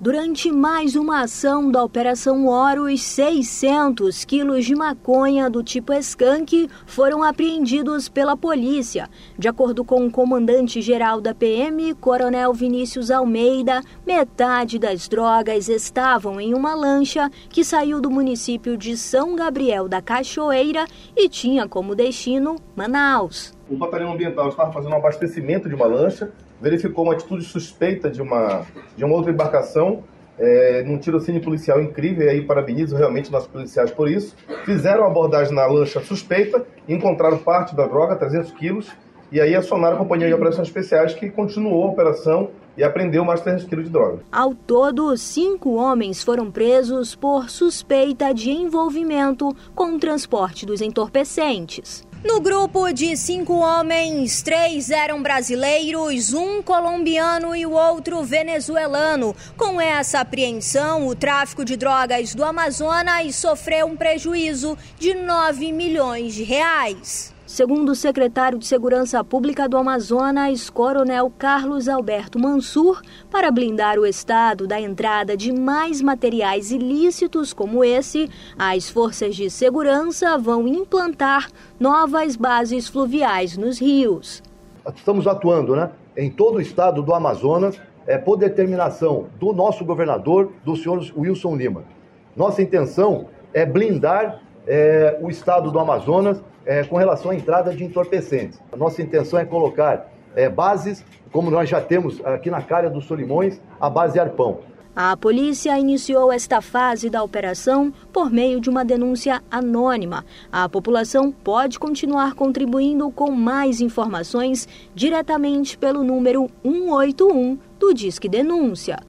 Durante mais uma ação da Operação Horus, 600 quilos de maconha do tipo skunk foram apreendidos pela polícia. De acordo com o comandante-geral da PM, Coronel Vinícius Almeida, metade das drogas estavam em uma lancha que saiu do município de São Gabriel da Cachoeira e tinha como destino Manaus. O batalhão ambiental estava fazendo um abastecimento de uma lancha, verificou uma atitude suspeita de uma outra embarcação, num tirocínio policial incrível, e aí parabenizo realmente nossos policiais por isso. Fizeram a abordagem na lancha suspeita, encontraram parte da droga, 300 quilos, e aí acionaram a Companhia de Operações Especiais, que continuou a operação e apreendeu mais 300 quilos de droga. Ao todo, 5 homens foram presos por suspeita de envolvimento com o transporte dos entorpecentes. No grupo de 5 homens, 3 eram brasileiros, 1 colombiano e o outro venezuelano. Com essa apreensão, o tráfico de drogas do Amazonas sofreu um prejuízo de 9 milhões de reais. Segundo o secretário de Segurança Pública do Amazonas, Coronel Carlos Alberto Mansur, para blindar o estado da entrada de mais materiais ilícitos como esse, as forças de segurança vão implantar novas bases fluviais nos rios. Estamos atuando, em todo o estado do Amazonas, por determinação do nosso governador, do senhor Wilson Lima. Nossa intenção é blindar o estado do Amazonas com relação à entrada de entorpecentes. A nossa intenção é colocar bases, como nós já temos aqui na Calha dos Solimões, a base Arpão. A polícia iniciou esta fase da operação por meio de uma denúncia anônima. A população pode continuar contribuindo com mais informações diretamente pelo número 181 do Disque Denúncia.